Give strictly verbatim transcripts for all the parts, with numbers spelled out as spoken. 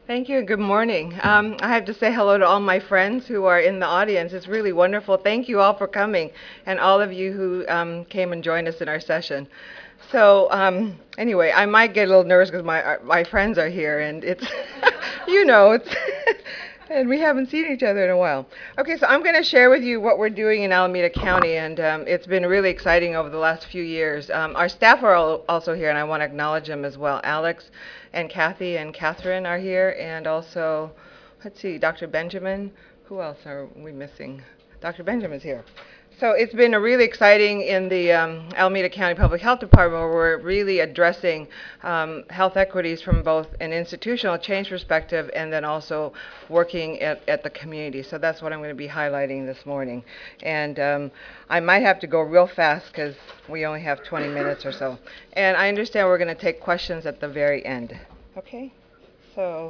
Thank you. Good morning. Um, I have to say hello to all my friends who are in the audience. It's really wonderful. Thank you all for coming, and all of you who um, came and joined us in our session. So um, anyway, I might get a little nervous because my uh, my friends are here, and it's you know it's and we haven't seen each other in a while. Okay, so I'm going to share with you what we're doing in Alameda County, and um, it's been really exciting over the last few years. Um, our staff are all also here, and I want to acknowledge them as well. Alex and Kathy and Catherine are here, and also, let's see, Doctor Benjamin. Who else are we missing? Doctor Benjamin's here. So it's been a really exciting in the um, Alameda County Public Health Department, where we're really addressing um, health equities from both an institutional change perspective and then also working at, at the community. So that's what I'm going to be highlighting this morning. And um, I might have to go real fast because we only have twenty minutes or so. And I understand we're going to take questions at the very end. Okay? So,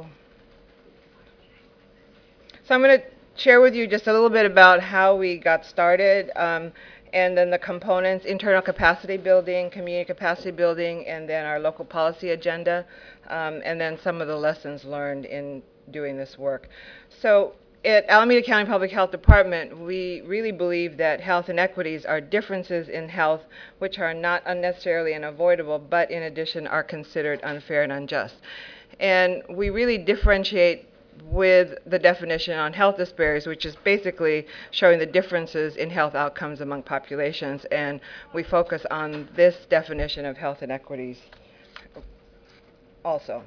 so I'm going to share with you just a little bit about how we got started, um, and then the components: internal capacity building, community capacity building, and then our local policy agenda, um, and then some of the lessons learned in doing this work. So at Alameda County Public Health Department, we really believe that health inequities are differences in health which are not unnecessarily unavoidable, but in addition are considered unfair and unjust. And we really differentiate with the definition on health disparities, which is basically showing the differences in health outcomes among populations. And we focus on this definition of health inequities also.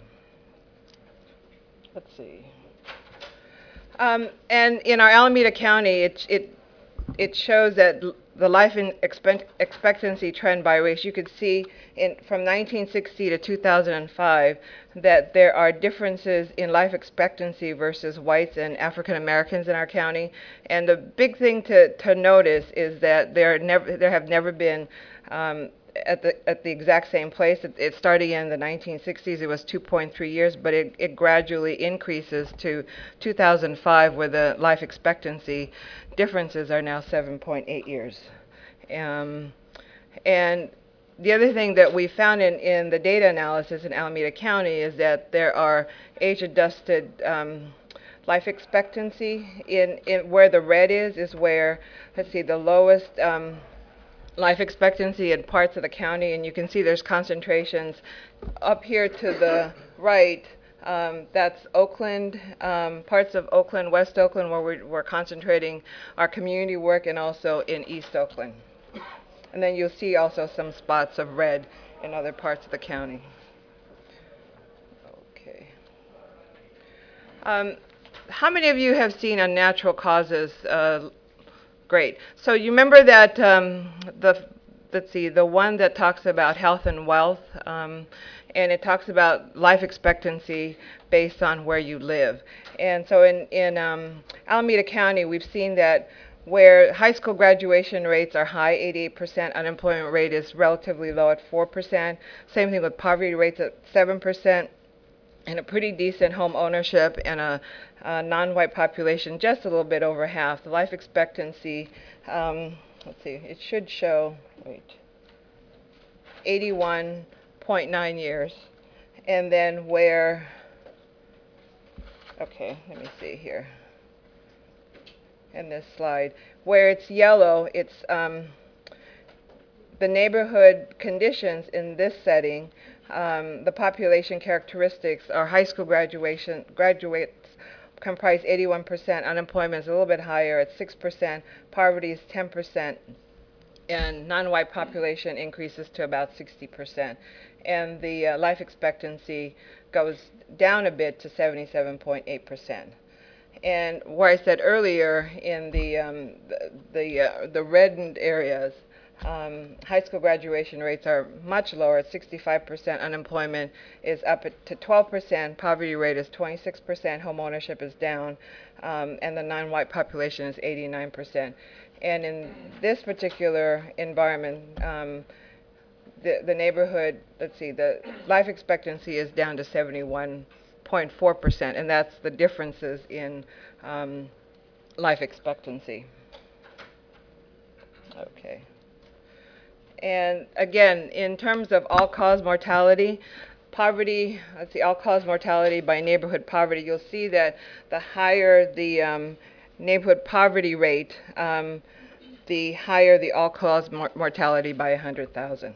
Let's see. Um, and in our Alameda County, it, it, it shows that the life in expect, expectancy trend by race. You could see in, from nineteen sixty to two thousand five that there are differences in life expectancy versus whites and African Americans in our county. And the big thing to, to notice is that there, never, there have never been um, at the at the exact same place. It, it started in the nineteen sixties. It was two point three years, but it, it gradually increases to two thousand five, where the life expectancy differences are now seven point eight years. Um, and the other thing that we found in, in the data analysis in Alameda County is that there are age-adjusted um, life expectancy in, in where the red is, is where, let's see, the lowest um, life expectancy in parts of the county, and you can see there's concentrations up here to the right. Um, that's Oakland, um, parts of Oakland, West Oakland, where we're, we're concentrating our community work, and also in East Oakland. And then you'll see also some spots of red in other parts of the county. Okay. Um, how many of you have seen Unnatural Causes? Uh, great. So you remember that um, the let's see, the one that talks about health and wealth, um, and it talks about life expectancy based on where you live. And so in in um, Alameda County, we've seen that where high school graduation rates are high, eighty-eight percent, unemployment rate is relatively low at four percent. Same thing with poverty rates at seven percent, and a pretty decent home ownership, and a, a non-white population just a little bit over half. The life expectancy, um, let's see, it should show, wait, eighty-one point nine years. And then where, okay, let me see here. In this slide, where it's yellow, it's um, the neighborhood conditions in this setting. Um, the population characteristics are high school graduation graduates comprise eighty-one percent. Unemployment is a little bit higher at six percent. Poverty is ten percent. And non-white population increases to about sixty percent. And the uh, life expectancy goes down a bit to seventy-seven point eight percent. And where I said earlier in the um, the the, uh, the reddened areas, um, high school graduation rates are much lower at sixty-five percent. Unemployment is up at, to twelve percent. Poverty rate is twenty-six percent. Home ownership is down, um, and the non-white population is eighty-nine percent. And in this particular environment, um, the the neighborhood, let's see, the life expectancy is down to seventy-one point four percent, and that's the differences in um, life expectancy. Okay. And again, in terms of all-cause mortality, poverty, let's see, all-cause mortality by neighborhood poverty, you'll see that the higher the um, neighborhood poverty rate, um, the higher the all-cause mor mortality by one hundred thousand.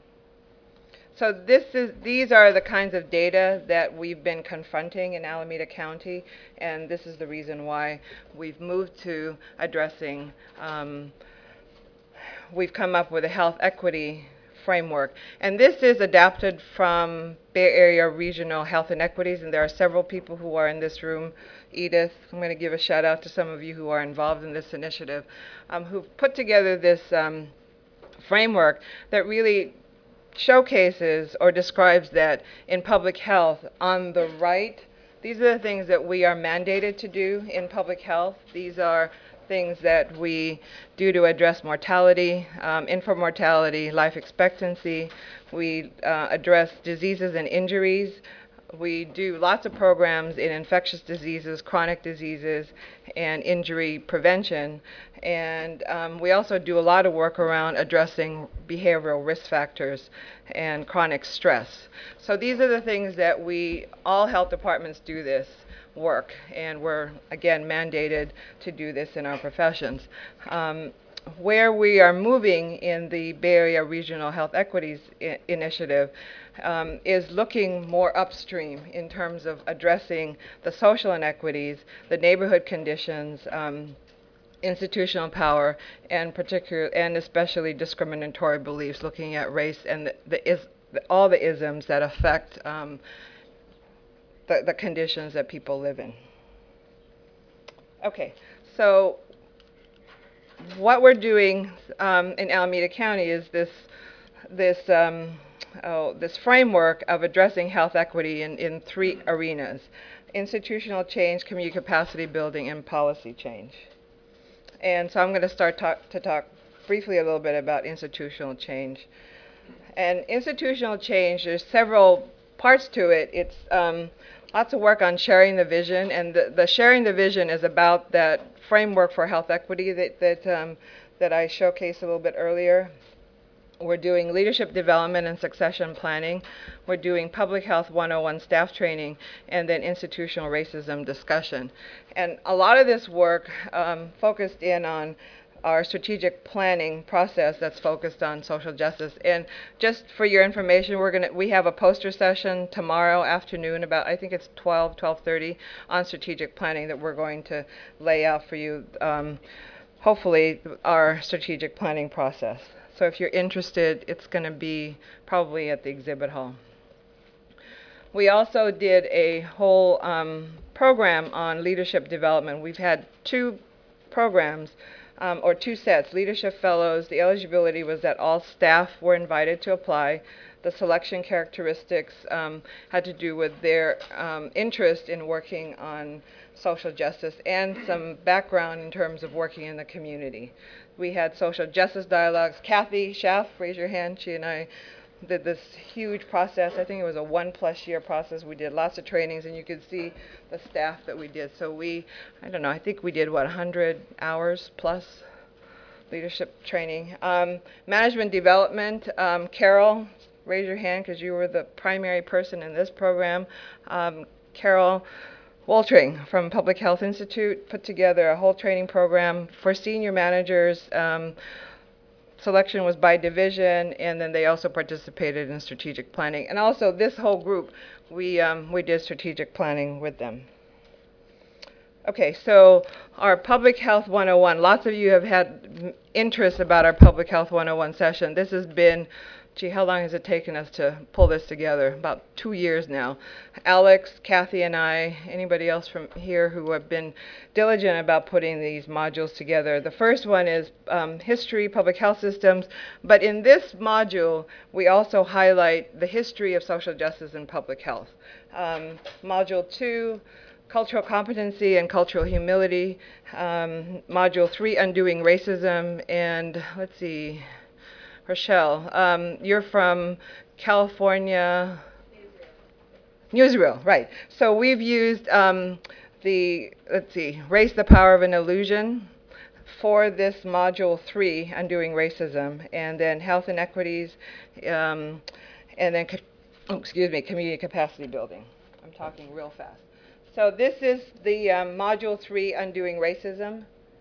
So this is, these are the kinds of data that we've been confronting in Alameda County, and this is the reason why we've moved to addressing, um, we've come up with a health equity framework. And this is adapted from Bay Area Regional Health Inequities, and there are several people who are in this room. Edith, I'm going to give a shout out to some of you who are involved in this initiative, um, who've put together this um, framework that really showcases or describes that in public health. On the right, these are the things that we are mandated to do in public health. These are things that we do to address mortality, um, infant mortality, life expectancy. We uh, address diseases and injuries. We do lots of programs in infectious diseases, chronic diseases, and injury prevention. And um, we also do a lot of work around addressing behavioral risk factors and chronic stress. So these are the things that we, all health departments do this work, and we're, again, mandated to do this in our professions. Um, where we are moving in the Bay Area Regional Health Equities I Initiative um, is looking more upstream in terms of addressing the social inequities, the neighborhood conditions, um, institutional power, and particular and especially discriminatory beliefs, looking at race and the, the is, the, all the isms that affect um, the, the conditions that people live in. Okay, so what we're doing um, in Alameda County is this this um, oh, this framework of addressing health equity in, in three arenas: institutional change, community capacity building, and policy change. And so I'm going to start talk, to talk briefly a little bit about institutional change. And institutional change, there's several parts to it. It's um, lots of work on sharing the vision, and the, the sharing the vision is about that framework for health equity that, that, um, that I showcased a little bit earlier. We're doing leadership development and succession planning. We're doing public health one oh one staff training, and then institutional racism discussion. And a lot of this work um, focused in on our strategic planning process that's focused on social justice. And just for your information, we're gonna we have a poster session tomorrow afternoon about, I think it's twelve, twelve thirty, on strategic planning that we're going to lay out for you, um, hopefully, our strategic planning process. So if you're interested, it's going to be probably at the exhibit hall. We also did a whole um, program on leadership development. We've had two programs, um, or two sets, leadership fellows. The eligibility was that all staff were invited to apply. The selection characteristics um, had to do with their um, interest in working on social justice and some background in terms of working in the community. We had social justice dialogues. Kathy Schaff, raise your hand. She and I did this huge process. I think it was a one plus year process. We did lots of trainings, and you could see the staff that we did. So we, I don't know, I think we did, what, one hundred hours plus leadership training. Um, management development, um, Carol, raise your hand because you were the primary person in this program. Um, Carol Waltering from Public Health Institute put together a whole training program for senior managers. Um, selection was by division, and then they also participated in strategic planning. And also this whole group, we, um, we did strategic planning with them. Okay, so our Public Health one oh one, lots of you have had interest about our Public Health one oh one session. This has been, gee, how long has it taken us to pull this together? About two years now. Alex, Kathy, and I, anybody else from here who have been diligent about putting these modules together. The first one is um, history, public health systems, but in this module, we also highlight the history of social justice and public health. Um, module two, cultural competency and cultural humility. Um, module three, undoing racism, and let's see, Rochelle, um, you're from California, Newsreel, right. So we've used um, the, let's see, Race, the Power of an Illusion for this module three, Undoing Racism, and then Health Inequities, um, and then oh, excuse me, community capacity building. I'm talking real fast. So this is the um, Module three, Undoing Racism.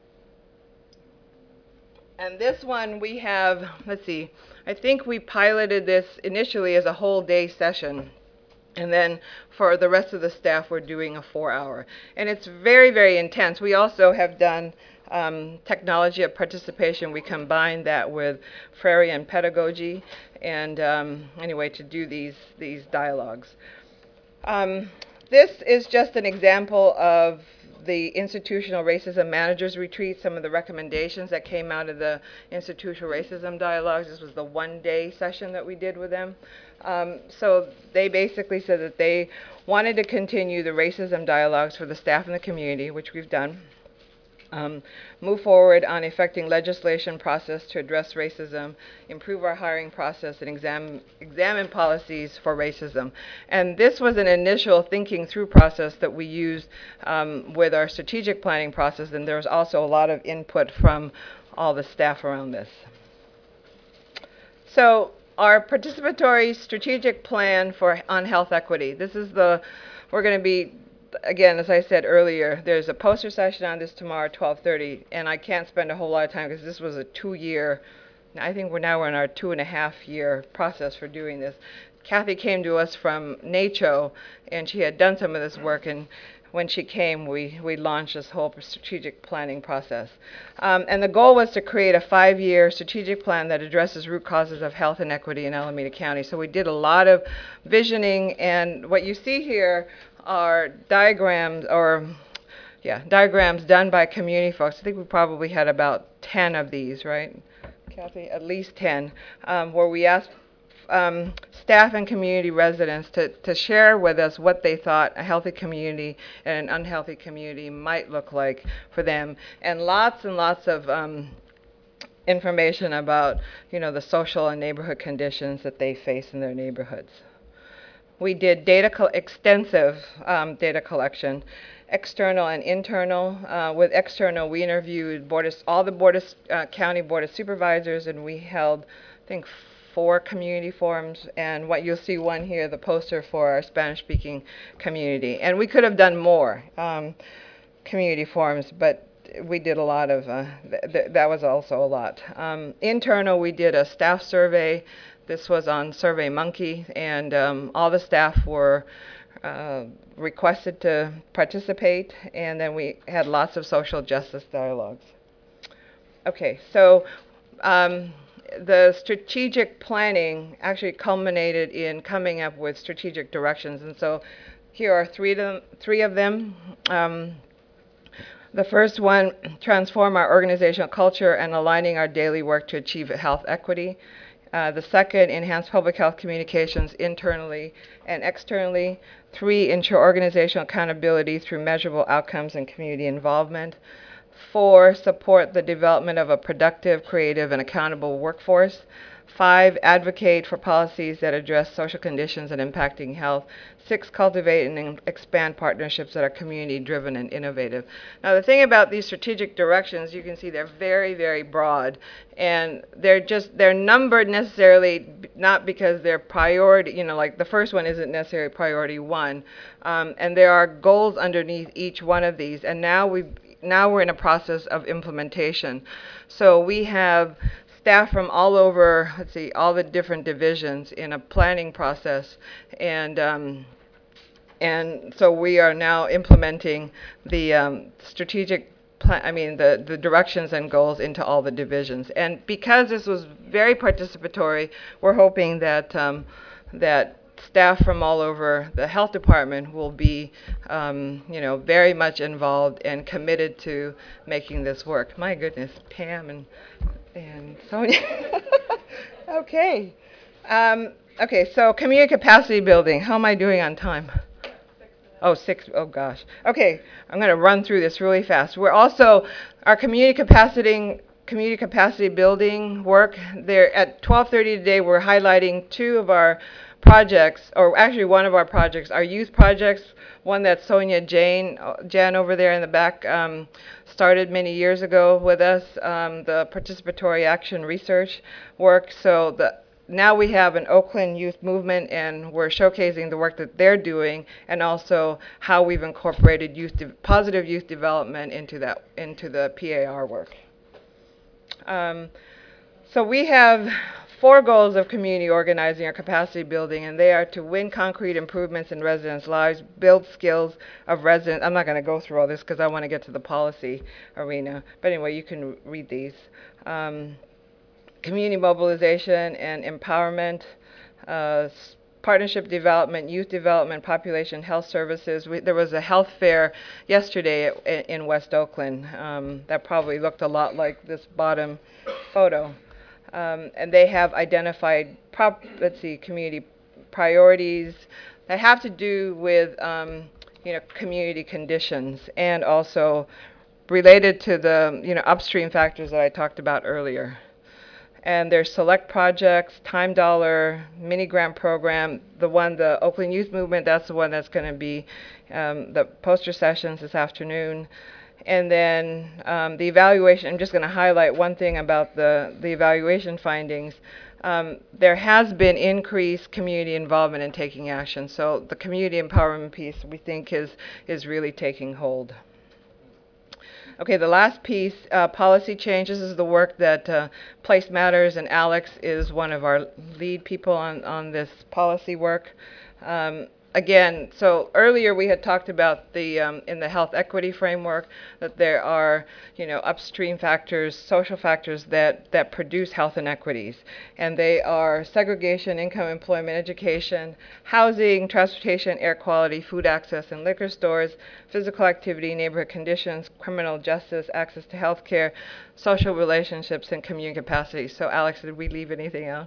And this one we have, let's see, I think we piloted this initially as a whole day session. And then for the rest of the staff, we're doing a four hour. And it's very, very intense. We also have done um, technology of participation. We combined that with Freudian pedagogy. And um, anyway, to do these, these dialogues. Um, this is just an example of the Institutional Racism Managers Retreat, some of the recommendations that came out of the Institutional Racism Dialogues. This was the one-day session that we did with them. Um, so they basically said that they wanted to continue the racism dialogues for the staff and the community, which we've done. Um, move forward on effecting legislation process to address racism, improve our hiring process, and exam examine policies for racism. And this was an initial thinking through process that we used um, with our strategic planning process, and there was also a lot of input from all the staff around this. So our participatory strategic plan for on health equity. This is the, we're going to be, again, as I said earlier, there's a poster session on this tomorrow at twelve thirty, and I can't spend a whole lot of time because this was a two-year, I think we're now we're in our two and a half year process for doing this. Kathy came to us from NACCHO, and she had done some of this work, and when she came, we, we launched this whole strategic planning process. Um, and the goal was to create a five-year strategic plan that addresses root causes of health inequity in Alameda County. So we did a lot of visioning, and what you see here are diagrams, or yeah, diagrams done by community folks. I think we probably had about ten of these, right, Kathy? At least ten, um, where we asked um, staff and community residents to, to share with us what they thought a healthy community and an unhealthy community might look like for them, and lots and lots of um, information about, you know, the social and neighborhood conditions that they face in their neighborhoods. We did data extensive um, data collection, external and internal. Uh, with external, we interviewed board of, all the board of, uh, county board of supervisors, and we held, I think, four community forums. And what you'll see one here, the poster for our Spanish-speaking community. And we could have done more um, community forums, but we did a lot of, uh, th th that was also a lot. Um, internal, we did a staff survey. This was on SurveyMonkey, and um, all the staff were uh, requested to participate, and then we had lots of social justice dialogues. Okay, so um, the strategic planning actually culminated in coming up with strategic directions, and so here are three of them. Three of them. Um, the first one, transform our organizational culture and aligning our daily work to achieve health equity. Uh, the second, enhance public health communications internally and externally. Three, ensure organizational accountability through measurable outcomes and community involvement. Four, support the development of a productive, creative, and accountable workforce. Five, advocate for policies that address social conditions and impacting health. Six, cultivate and expand partnerships that are community-driven and innovative. Now, the thing about these strategic directions, you can see they're very, very broad, and they're just, they're numbered necessarily not because they're priority, you know, like the first one isn't necessarily priority one, um, and there are goals underneath each one of these, and now we've Now we're in a process of implementation. So we have staff from all over, let's see, all the different divisions in a planning process. And, um, and so we are now implementing the um, strategic plan, I mean, the, the directions and goals into all the divisions. And because this was very participatory, we're hoping that, um, that staff from all over the health department will be, um, you know, very much involved and committed to making this work. My goodness, Pam and, and Sonia. Okay. Um, okay, so community capacity building. How am I doing on time? Oh, six, oh gosh. Okay, I'm gonna run through this really fast. We're also, our community capacity community capacity building work, there at twelve thirty today, we're highlighting two of our projects, or actually one of our projects, our youth projects, one that Sonia Jane, Jan over there in the back um, started many years ago with us, um, the participatory action research work. So the now we have an Oakland youth movement, and we're showcasing the work that they're doing, and also how we've incorporated youth de- positive youth development into that into the P A R work. Um, so we have four goals of community organizing or capacity building, and they are to win concrete improvements in residents' lives, build skills of residents. I'm not going to go through all this because I want to get to the policy arena. But anyway, you can read these. Um, community mobilization and empowerment, uh, partnership development, youth development, population health services. We, there was a health fair yesterday at, in West Oakland um, that probably looked a lot like this bottom photo. Um, and they have identified, prop, let's see, community priorities that have to do with, um, you know, community conditions, and also related to the, you know, upstream factors that I talked about earlier. And there's select projects, time dollar, mini grant program. The one, the Oakland Youth Movement, that's the one that's going to be um, the poster sessions this afternoon. And then um, the evaluation, I'm just going to highlight one thing about the, the evaluation findings. Um, there has been increased community involvement in taking action. So the community empowerment piece, we think, is, is really taking hold. Okay, the last piece, uh, policy changes, is the work that uh, Place Matters, and Alex is one of our lead people on, on this policy work. Um, again, so earlier we had talked about the, um, in the health equity framework, that there are, you know, upstream factors, social factors that, that produce health inequities. And they are segregation, income, employment, education, housing, transportation, air quality, food access in liquor stores, physical activity, neighborhood conditions, criminal justice, access to health care, social relationships, and community capacity. So Alex, did we leave anything out?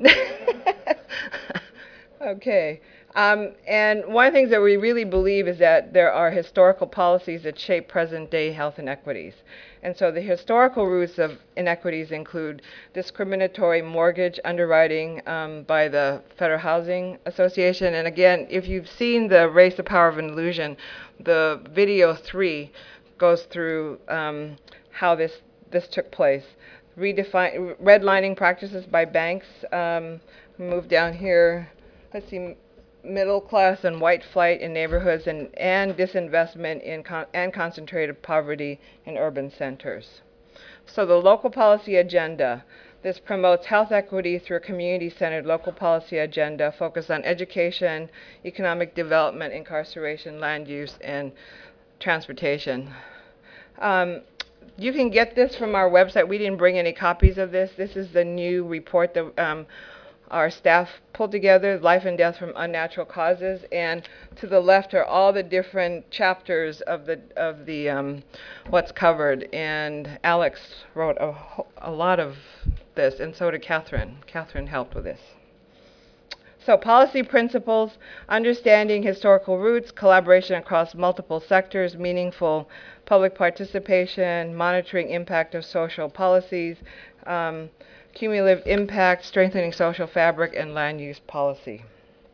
Okay. Um, and one of the things that we really believe is that there are historical policies that shape present-day health inequities. And so the historical roots of inequities include discriminatory mortgage underwriting um, by the Federal Housing Association. And again, if you've seen the Race, the Power of an Illusion, the video three goes through um, how this, this took place. Redefine, redlining practices by banks. Um, move down here. Let's see, middle class and white flight in neighborhoods, and, and disinvestment in con and concentrated poverty in urban centers. So the local policy agenda. This promotes health equity through a community-centered local policy agenda focused on education, economic development, incarceration, land use, and transportation. Um, you can get this from our website. We didn't bring any copies of this. This is the new report that um, our staff pulled together, Life and Death from Unnatural Causes, and to the left are all the different chapters of the of the um, what's covered. And Alex wrote a, a lot of this, and so did Catherine. Catherine helped with this. So policy principles, understanding historical roots, collaboration across multiple sectors, meaningful public participation, monitoring impact of social policies, um, cumulative impact, strengthening social fabric, and land use policy.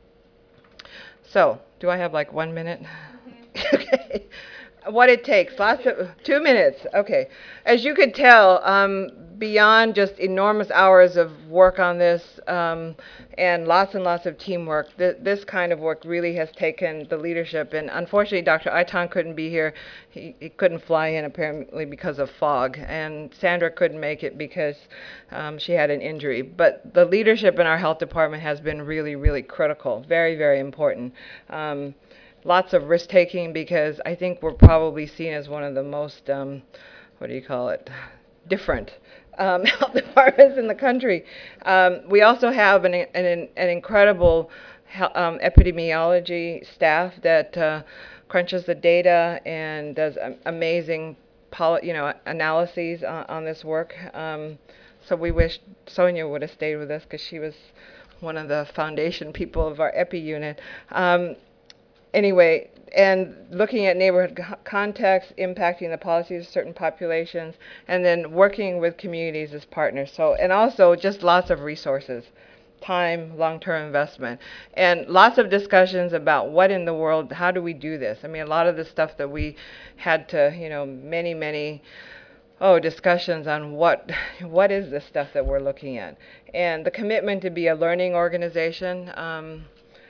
So, do I have like one minute? Mm-hmm. Okay. What it takes, lots of, two minutes, okay. As you could tell, um, beyond just enormous hours of work on this um, and lots and lots of teamwork, th this kind of work really has taken the leadership. And unfortunately, Doctor Aitan couldn't be here. He, he couldn't fly in apparently because of fog. And Sandra couldn't make it because um, she had an injury. But the leadership in our health department has been really, really critical, very, very important. Um, Lots of risk-taking, because I think we're probably seen as one of the most, um, what do you call it, different um, health departments in the country. Um, we also have an, an, an incredible um, epidemiology staff that uh, crunches the data and does um, amazing poly, you know, analyses on, on this work. Um, so we wish Sonia would have stayed with us, because she was one of the foundation people of our epi unit. Um, Anyway, and looking at neighborhood context, impacting the policies of certain populations, and then working with communities as partners. So, and also just lots of resources, time, long-term investment, and lots of discussions about what in the world, how do we do this? I mean, a lot of the stuff that we had to, you know, many, many oh, discussions on what what is this stuff that we're looking at, and the commitment to be a learning organization, um,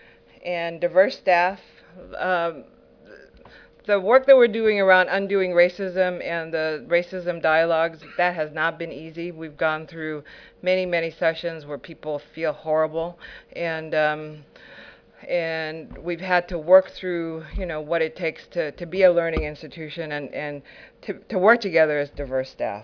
and diverse staff. Um, the work that we're doing around undoing racism and the racism dialogues, that has not been easy. We've gone through many, many sessions where people feel horrible, and um, and we've had to work through, you know, what it takes to, to be a learning institution and, and to, to work together as diverse staff.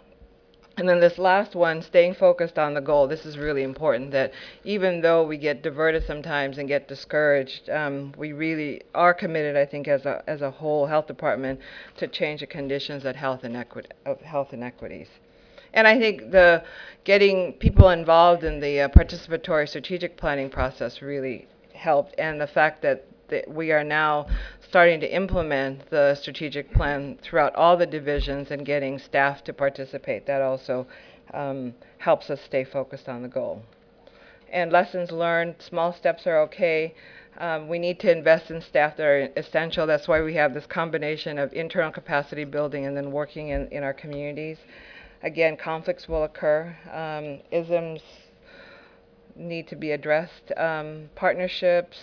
And then this last one, staying focused on the goal. This is really important, that even though we get diverted sometimes and get discouraged, um, we really are committed, I think, as a, as a whole health department to change the conditions at health inequity, of health inequities. And I think the getting people involved in the uh, participatory strategic planning process really helped, and the fact that that we are now starting to implement the strategic plan throughout all the divisions and getting staff to participate. That also um, helps us stay focused on the goal. And lessons learned, small steps are okay. Um, we need to invest in staff that are essential. That's why we have this combination of internal capacity building and then working in, in our communities. Again, conflicts will occur. Um, isms need to be addressed. Um, partnerships,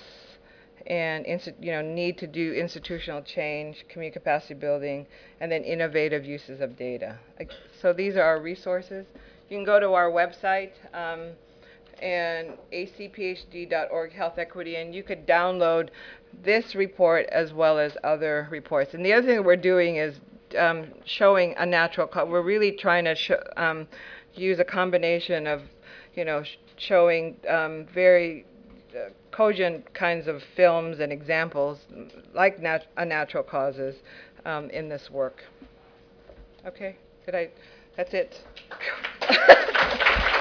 and you know, need to do institutional change, community capacity building, and then innovative uses of data. So these are our resources. You can go to our website, um, and a c p h d dot org health equity, and you could download this report as well as other reports. And the other thing that we're doing is um, showing a natural co- we're really trying to sh um, use a combination of, you know, sh showing um, very uh, cogent kinds of films and examples like nat unnatural causes um, in this work. Okay, did I, that's it.